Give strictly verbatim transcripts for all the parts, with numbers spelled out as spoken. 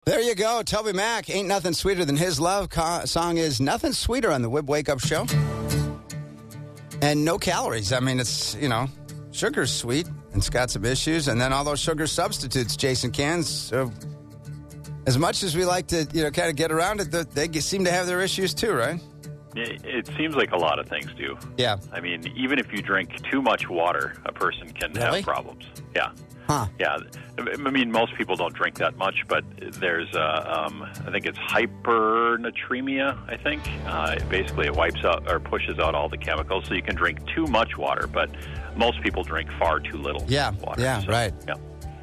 There you go. Toby Mac, Ain't Nothing Sweeter Than His Love. Co- song is Nothing Sweeter on the Wib Wake Up Show. And no calories. I mean, it's, you know, sugar's sweet and it's got some issues. And then all those sugar substitutes, Jason cans. So as much as we like to, you know, kind of get around it, they seem to have their issues too, right? It, it seems like a lot of things do. Yeah. I mean, even if you drink too much water, a person can Really? have problems. Yeah. Huh. Yeah. I mean, most people don't drink that much, but there's, uh, um, I think it's hypernatremia, I think. Uh, basically, it wipes out or pushes out all the chemicals, so you can drink too much water, but most people drink far too little yeah. water. Yeah, so, right. Yeah.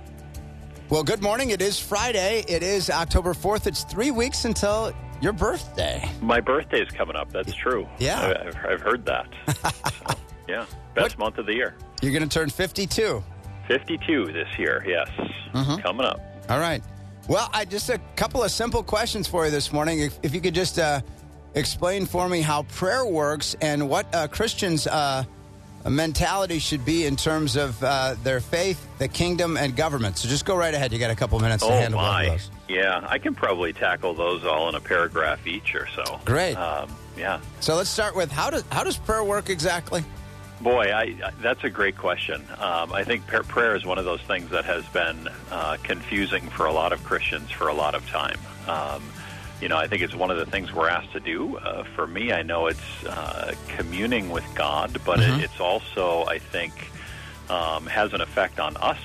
Well, good morning. It is Friday. It is October fourth. It's three weeks until your birthday. My birthday is coming up. That's true. Yeah. I, I've, I've heard that. So, yeah. Best what? month of the year. You're going to turn fifty-two. fifty-two this year, yes. Mm-hmm. Coming up. All right. Well, I just a couple of simple questions for you this morning. If, if you could just uh, explain for me how prayer works and what uh, Christians' uh, mentality should be in terms of uh, their faith, the kingdom, and government. So just go right ahead. You got a couple minutes to oh handle my. one of those. Yeah, I can probably tackle those all in a paragraph each or so. Great. Um, yeah. So let's start with how does how does prayer work exactly? Boy, I, I, that's a great question. Um, I think par- prayer is one of those things that has been uh, confusing for a lot of Christians for a lot of time. Um, you know, I think it's one of the things we're asked to do. Uh, for me, I know it's uh, communing with God, but Mm-hmm. it, it's also, I think, um, has an effect on us.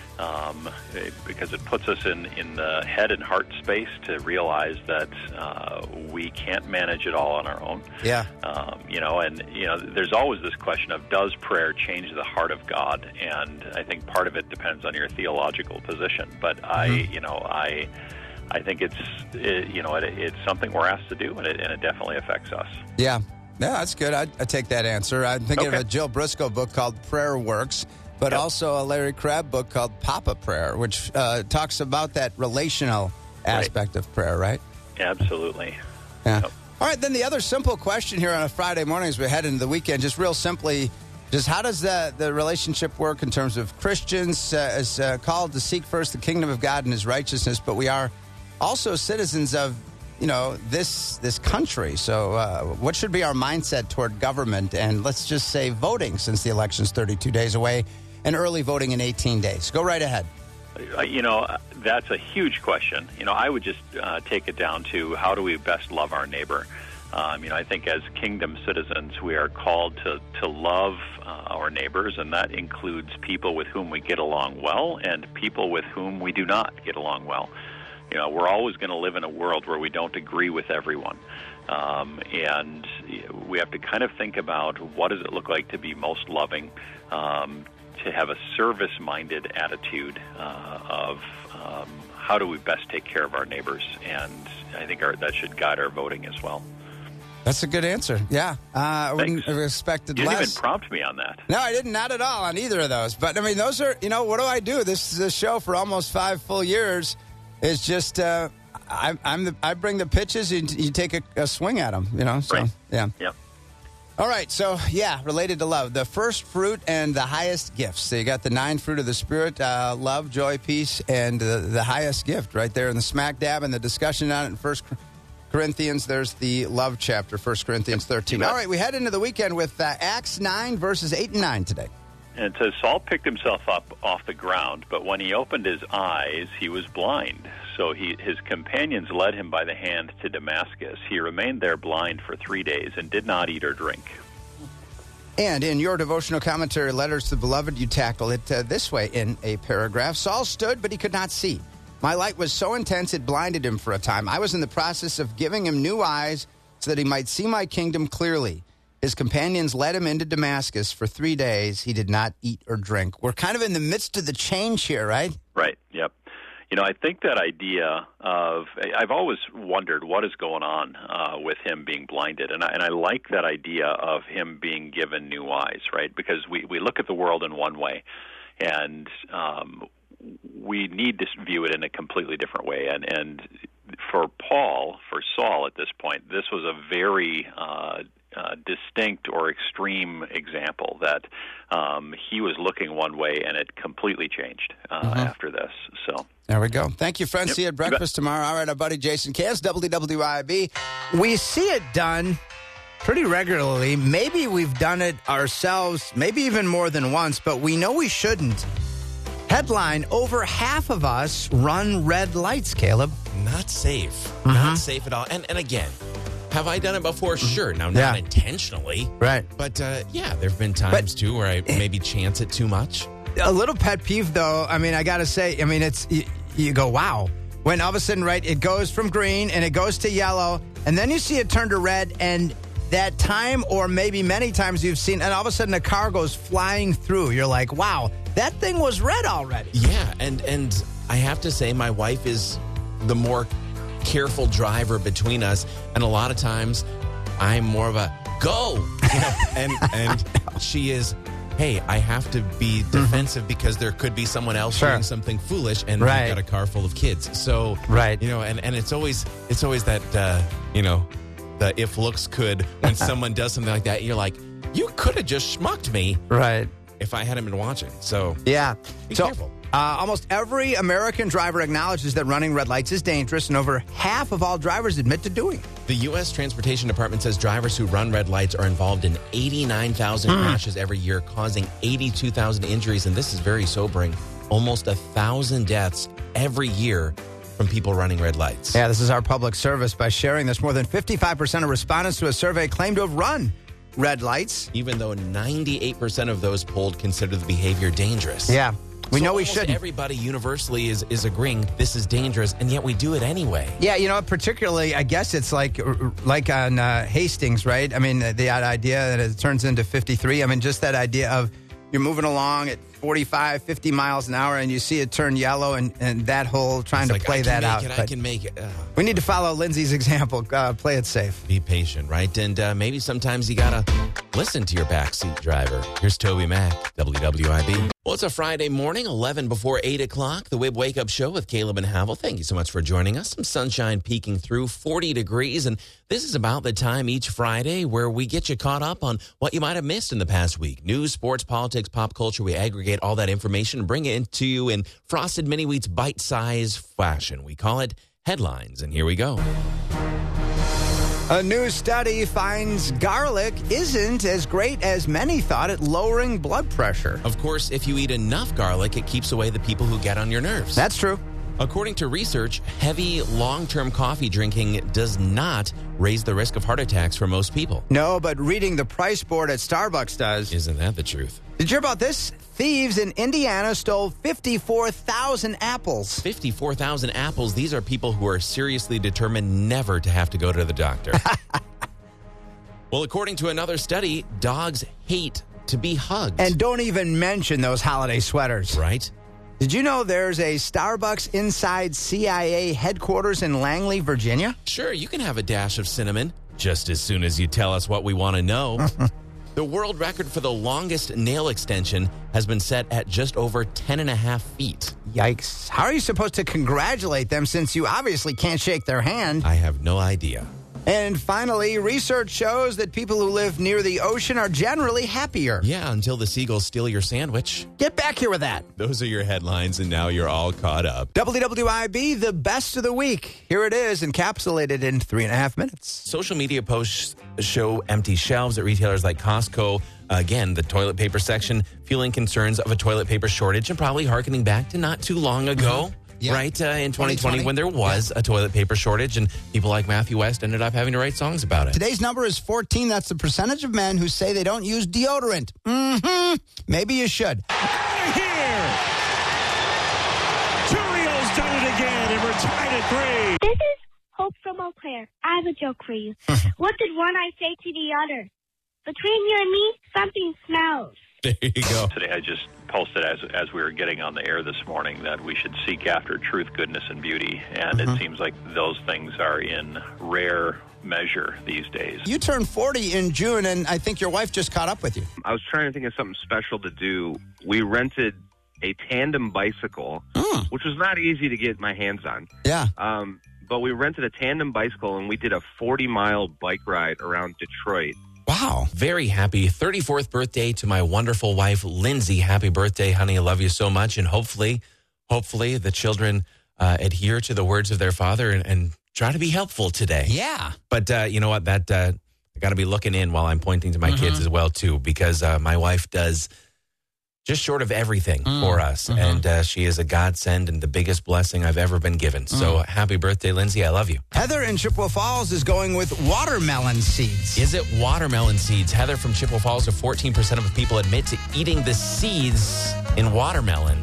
Um, it, because it puts us in, in the head and heart space to realize that uh, we can't manage it all on our own. Yeah. Um, you know, and you know, there's always this question of does prayer change the heart of God? And I think part of it depends on your theological position. But mm-hmm. I, you know, I, I think it's, it, you know, it, it's something we're asked to do, and it, and it definitely affects us. Yeah. Yeah, that's good. I, I take that answer. I'm thinking Okay. of a Jill Briscoe book called Prayer Works. But Yep. also a Larry Crabb book called Papa Prayer, which uh, talks about that relational aspect Right. of prayer, right? Absolutely. Yeah. Yep. All right, then the other simple question here on a Friday morning as we head into the weekend, just real simply, just how does the, the relationship work in terms of Christians uh, as uh, called to seek first the kingdom of God and his righteousness, but we are also citizens of, you know, this this country. So uh, what should be our mindset toward government and let's just say voting, since the election's thirty-two days away, and early voting in eighteen days? Go right ahead. Uh, You know, that's a huge question. You know, I would just uh, take it down to how do we best love our neighbor? Um, you know, I think as kingdom citizens, we are called to, to love uh, our neighbors, and that includes people with whom we get along well and people with whom we do not get along well. You know, we're always going to live in a world where we don't agree with everyone. Um, and we have to kind of think about what does it look like to be most loving, um, to have a service-minded attitude uh, of um, how do we best take care of our neighbors. And I think our, that should guide our voting as well. That's a good answer. Yeah. Uh, I wouldn't Thanks. have expected You didn't less. even prompt me on that. No, I didn't. Not at all on either of those. But, I mean, those are, you know, what do I do? This is a show for almost five full years. It's just, uh, I, I'm the, I bring the pitches and you take a, a swing at them, you know? So, Right. yeah. Yep. All right. So, yeah, related to love, the first fruit and the highest gifts. So you got the nine fruit of the Spirit, uh, love, joy, peace, and uh, the highest gift right there in the smack dab and the discussion on it in First Corinthians. There's the love chapter, First Corinthians thirteen. Yep. All right. We head into the weekend with uh, Acts nine, verses eight and nine today. And it says, Saul picked himself up off the ground, but when he opened his eyes, he was blind. So he, his companions led him by the hand to Damascus. He remained there blind for three days and did not eat or drink. And in your devotional commentary, Letters to the Beloved, you tackle it uh, this way in a paragraph. Saul stood, but he could not see. My light was so intense it blinded him for a time. I was in the process of giving him new eyes so that he might see my kingdom clearly. His companions led him into Damascus. For three days, he did not eat or drink. We're kind of in the midst of the change here, right? Right, yep. You know, I think that idea of, I've always wondered what is going on uh, with him being blinded, and I, and I like that idea of him being given new eyes, right? Because we, we look at the world in one way, and um, we need to view it in a completely different way. And, and for Paul, for Saul at this point, this was a very uh, uh, distinct or extreme example that um, he was looking one way and it completely changed uh, mm-hmm. after this. So, There we go. Thank you, friends. Yep. See you at breakfast tomorrow. All right, our buddy Jason Cass, W W I B. We see it done pretty regularly. Maybe we've done it ourselves, maybe even more than once, but we know we shouldn't. Headline, over half of us run red lights, Caleb. Not safe. Mm-hmm. Not safe at all. And and again, have I done it before? Sure. Now, not Yeah. intentionally. Right. But, uh, yeah, there have been times, But- too, where I maybe chance it too much. A little pet peeve, though. I mean, I got to say, I mean, it's, you, you go, wow. When all of a sudden, right, it goes from green and it goes to yellow, and then you see it turn to red, and that time, or maybe many times you've seen, and all of a sudden a car goes flying through. You're like, wow, that thing was red already. Yeah, and and I have to say my wife is the more careful driver between us, and a lot of times I'm more of a go, you know, and and she is, hey, I have to be defensive mm-hmm. because there could be someone else Sure. doing something foolish, and Right. we've got a car full of kids. So Right. you know, and, and it's always it's always that uh, you know, the if looks could when someone does something like that, you're like, you could have just schmucked me Right. if I hadn't been watching. So Yeah. be so, careful. Uh, almost every American driver acknowledges that running red lights is dangerous, and over half of all drivers admit to doing it. The U S Transportation Department says drivers who run red lights are involved in eighty-nine thousand Mm. crashes every year, causing eighty-two thousand injuries. And this is very sobering. Almost a thousand deaths every year from people running red lights. Yeah, this is our public service. By sharing this, more than fifty-five percent of respondents to a survey claim to have run red lights. Even though ninety-eight percent of those polled consider the behavior dangerous. Yeah, we So know we almost shouldn't. Everybody universally is, is agreeing this is dangerous, and yet we do it anyway. Yeah, you know, particularly, I guess it's like like on uh, Hastings, right? I mean, the, the idea that it turns into fifty-three. I mean, just that idea of you're moving along at forty-five, fifty miles an hour, and you see it turn yellow, and, and that whole trying It's to like, play I can that make out. It, I But can make it. Uh, we need to follow Lindsay's example. Uh, play it safe. be patient, right? And uh, maybe sometimes you gotta listen to your backseat driver. Here's Toby Mac, W W I B. Well, it's a Friday morning, eleven before eight o'clock, the Wib Wake Up Show with Caleb and Havel. Thank you so much for joining us. Some sunshine peeking through, forty degrees, and this is about the time each Friday where we get you caught up on what you might have missed in the past week. News, sports, politics, pop culture. We aggregate all that information and bring it to you in Frosted Mini Wheat's bite-sized fashion. We call it Headlines, and here we go. A new study finds garlic isn't as great as many thought at lowering blood pressure. Of course, if you eat enough garlic, it keeps away the people who get on your nerves. That's true. According to research, heavy, long-term coffee drinking does not raise the risk of heart attacks for most people. No, but reading the price board at Starbucks does. Isn't that the truth? Did you hear about this? Thieves in Indiana stole fifty-four thousand apples. fifty-four thousand apples. These are people who are seriously determined never to have to go to the doctor. Well, according to another study, dogs hate to be hugged. And don't even mention those holiday sweaters. Right? Did you know there's a Starbucks inside C I A headquarters in Langley, Virginia? Sure, you can have a dash of cinnamon just as soon as you tell us what we want to know. The world record for the longest nail extension has been set at just over ten and a half feet. Yikes. How are you supposed to congratulate them since you obviously can't shake their hand? I have no idea. And finally, research shows that people who live near the ocean are generally happier. Yeah, until the seagulls steal your sandwich. Get back here with that. Those are your headlines, and now you're all caught up. W W I B, the best of the week. Here it is, encapsulated in three and a half minutes. Social media posts show empty shelves at retailers like Costco. Again, the toilet paper section fueling concerns of a toilet paper shortage and probably hearkening back to not too long ago. Mm-hmm. Yeah. Right, uh, in twenty twenty, when there was yeah. a toilet paper shortage, and people like Matthew West ended up having to write songs about it. Today's number is fourteen. That's the percentage of men who say they don't use deodorant. Mm-hmm. Maybe you should. Out of here! Turrio's done it again, and we're tied at three. This is Hope from Eau Claire. I have a joke for you. What did one eye say to the other? Between you and me, something smells. There you go. Today I just posted as as we were getting on the air this morning that we should seek after truth, goodness, and beauty. And mm-hmm. it seems like those things are in rare measure these days. You turned forty in June, and I think your wife just caught up with you. I was trying to think of something special to do. We rented a tandem bicycle, mm. which was not easy to get my hands on. Yeah. Um, but we rented a tandem bicycle, and we did a forty-mile bike ride around Detroit. Wow. Very happy thirty-fourth birthday to my wonderful wife, Lindsay. Happy birthday, honey. I love you so much. And hopefully hopefully the children uh, adhere to the words of their father and, and try to be helpful today. Yeah. But uh, you know what? That uh, I got to be looking in while I'm pointing to my mm-hmm. kids as well, too, because uh, my wife does just short of everything mm. for us. Mm-hmm. And uh, she is a godsend and the biggest blessing I've ever been given. Mm. So happy birthday, Lindsay. I love you. Heather in Chippewa Falls is going with watermelon seeds. Is it watermelon seeds? Heather from Chippewa Falls, of fourteen percent of people admit to eating the seeds in watermelon.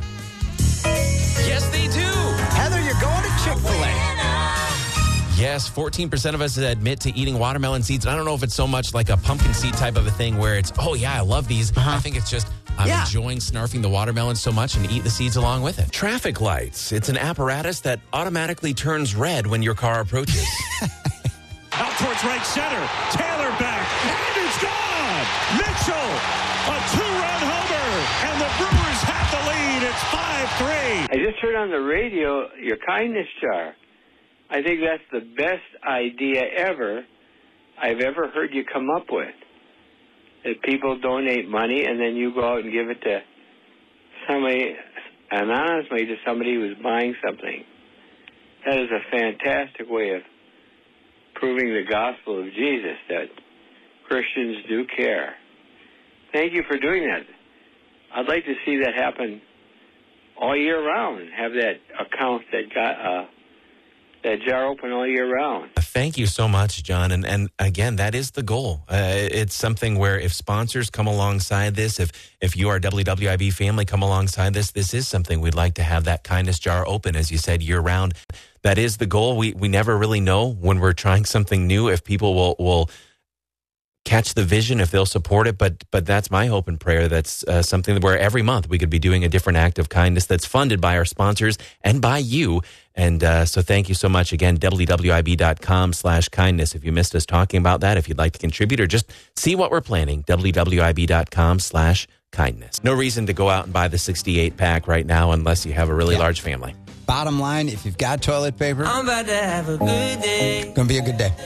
Yes, they do. Heather, you're going to Chick-fil-A. Yes, fourteen percent of us admit to eating watermelon seeds. And I don't know if it's so much like a pumpkin seed type of a thing where it's, oh, yeah, I love these. Uh-huh. I think it's just I'm yeah. enjoying snarfing the watermelon so much and eat the seeds along with it. Traffic lights. It's an apparatus that automatically turns red when your car approaches. Out towards right center. Taylor back. And it's gone. Mitchell, a two-run homer. And the Brewers have the lead. It's five three. I just heard on the radio your kindness jar. I think that's the best idea ever I've ever heard you come up with. That people donate money and then you go out and give it to somebody, anonymously to somebody who's buying something. That is a fantastic way of proving the gospel of Jesus, that Christians do care. Thank you for doing that. I'd like to see that happen all year round, have that account that got uh, that jar open all year round. Thank you so much, John. And and again, that is the goal. Uh, it's something where if sponsors come alongside this, if if you, our W W I B family, come alongside this, this is something we'd like to have that kindness jar open, as you said, year round. That is the goal. We we never really know when we're trying something new if people will will catch the vision, if they'll support it. But but that's my hope and prayer. That's uh, something where every month we could be doing a different act of kindness that's funded by our sponsors and by you. And uh, so thank you so much. Again, W W I B dot com slash kindness. If you missed us talking about that, if you'd like to contribute or just see what we're planning, W W I B dot com slash kindness. No reason to go out and buy the sixty-eight pack right now unless you have a really yeah. large family. Bottom line, if you've got toilet paper, I'm about to have a good day. Gonna be a good day.